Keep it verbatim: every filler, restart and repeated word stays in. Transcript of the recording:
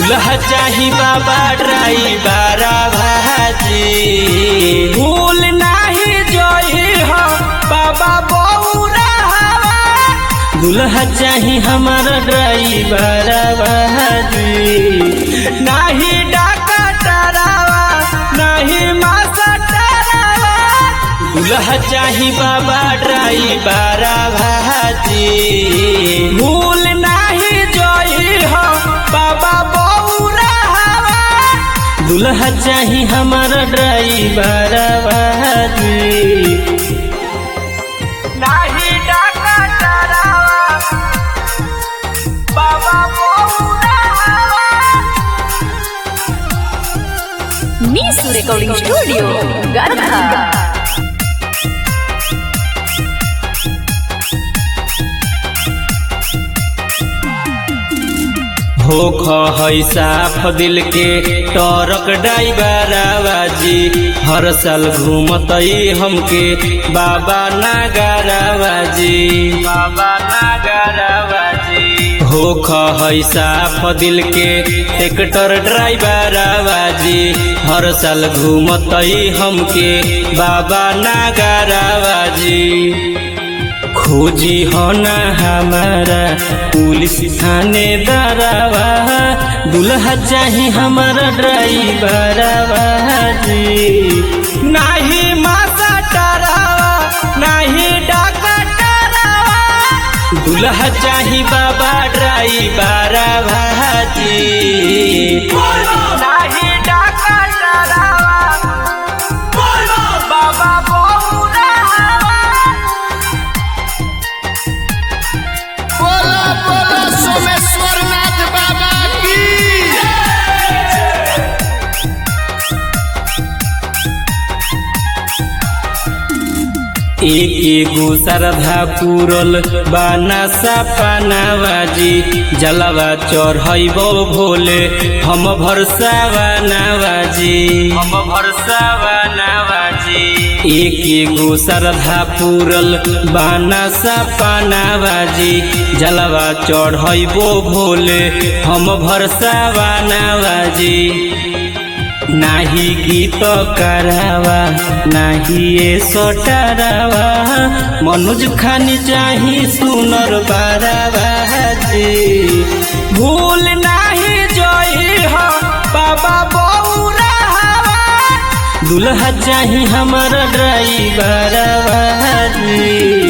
दुल्हा चाही बाबा ड्राइवर भाजी भूल नाही जोई हो बाबा बौरा दुल्हा चाही हमारा ड्राइवर भाजी नाही डाका टरावा नाही मासा टरावा दुल्हा चाही बाबा ड्राइवर भाजी भूल नाही जोई हो बाबा बौरा दुल्हा चाही हमारा ड्राइवर भाजी नाही डाका टरावा बाबा बौरा मीसू रिकॉर्डिंग स्टूडियो गरखा। हो है साफ दिल के टरक ड्राइवर आवाजी हर साल घूमतई हमके बाबा नागराबाजी बाबा नागराबाजी हो है साफ दिल के ट्रैक्टर ड्राइवर आवाजी हर साल घूमतई हमके बाबा नागराबाजी खोजी हो ना हमारा पुलिस थाने दरवा दुल्हा चाही हमारा ड्राइवर भाजी नाही मासा टरावा नाही डाका टरावा दुल्हा चाही बाबा ड्राइवर भाजी नाही डाका टरावा बाबा बौरा बोला बोला सोमेश्वर नाथ बाबा की एक एगो श्रद्धा पूरल बाना सपनावाजी जलवा चढ़ैबो भोले हम भरसावा नवाजी हम भरसावा नवाजी एक एगो श्रद्धा पूरल बाना सपनावाजी जलवा चढ़ैबो भोले हम भरसावा नवाजी नाही गीत करावा नाही ये सटरावा मनोज खानी चाही सुनर बाराबाजी भूल नाही जोई हो बाबा बौरा दुल्हा चाही हमारा ड्राइवर भाजी।